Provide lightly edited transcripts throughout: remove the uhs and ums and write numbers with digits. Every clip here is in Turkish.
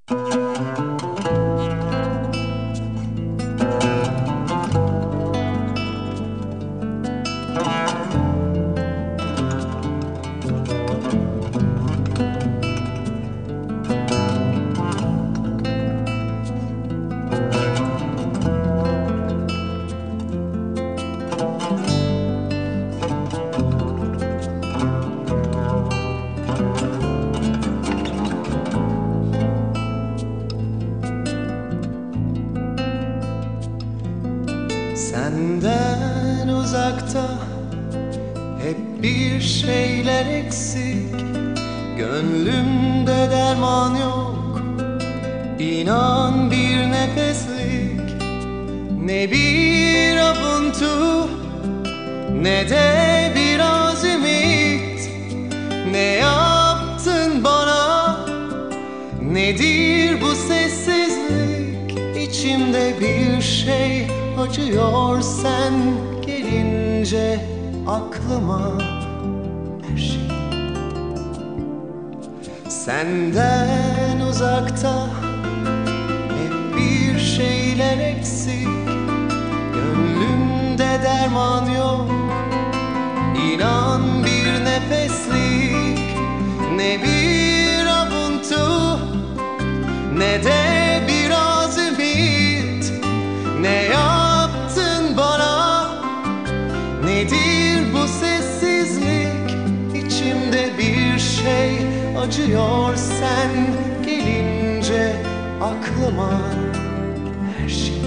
Senden uzakta hep bir şeyler eksik. Gönlümde derman yok, inan bir nefeslik. Ne bir avuntu, ne de biraz ümit. Ne yaptın bana, nedir bu sessizlik? İçimde bir şey acıyor sen gelince aklıma her şey. Senden uzakta hep bir şeyler eksik. Gönlümde derman yok, inan bir nefeslik. Ne bir avuntu, ne de biraz ümit. Ne yaptın bana, nedir bu sessizlik? İçimde bir şey acıyor sen gelince aklıma her şey.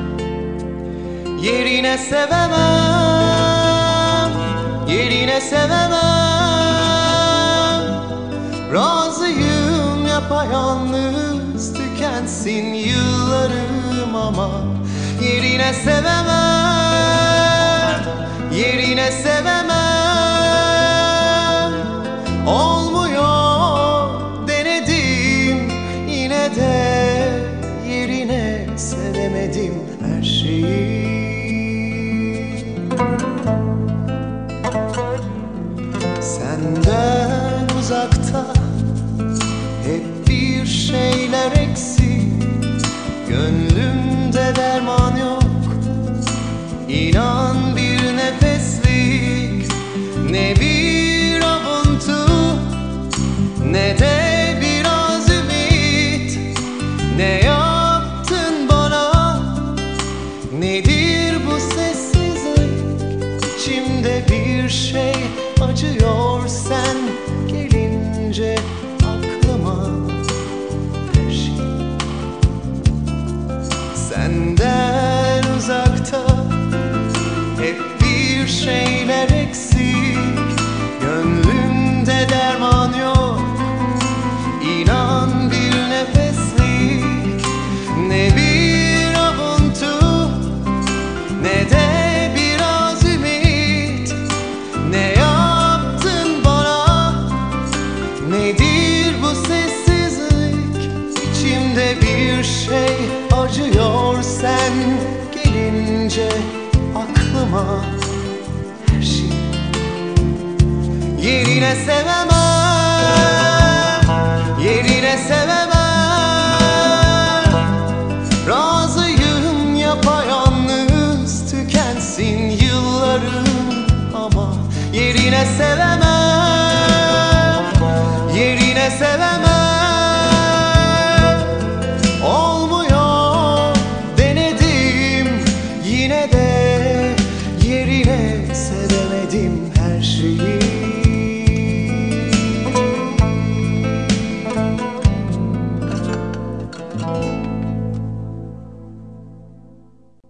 Yerine sevemem, yerine sevemem. Razıyım yapayalnız tükensin yıllarım ama yerine sevemem, yerine sevemem. Olmuyor denedim, yine de yerine sevemedim her şeyi. Senden uzakta hep bir şeyler eksik. Gönlümde derman yok, inan bir nefeslik. Ne bir avuntu, ne de biraz ümit. Ne yaptın bana, nedir bu sessizlik? İçimde bir şey acıyor sen gelince aklıma her şey. Senden uzakta hep bir şeyler eksik. Gönlümde derman yok, inan bir nefeslik. Ne bir avuntu, ne de biraz ümit. Ne yaptın bana, nedir bu sessizlik? İçimde bir şey acıyor sen gelince aklıma her şey. Yerine sevemem, yerine sevemem. Razıyım yapayalnız tükensin yıllarım ama yerine sevemem, yerine sevemem. Olmuyor denedim, yine de